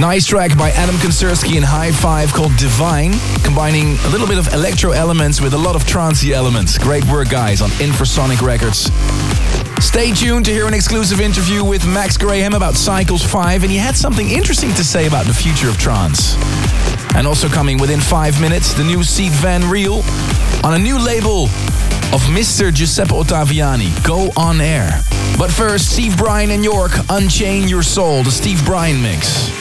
Nice track by Adam Konsersky and High Five called Divine, combining a little bit of electro elements with a lot of trancey elements. Great work, guys, on Infrasonic Records. Stay tuned to hear an exclusive interview with Max Graham about Cycles 5, and he had something interesting to say about the future of trance. And also coming within 5 minutes, the new Sied Van Riel on a new label of Mr. Giuseppe Ottaviani, Go On Air. But first, Steve Bryan and York, Unchain Your Soul, the Steve Bryan mix.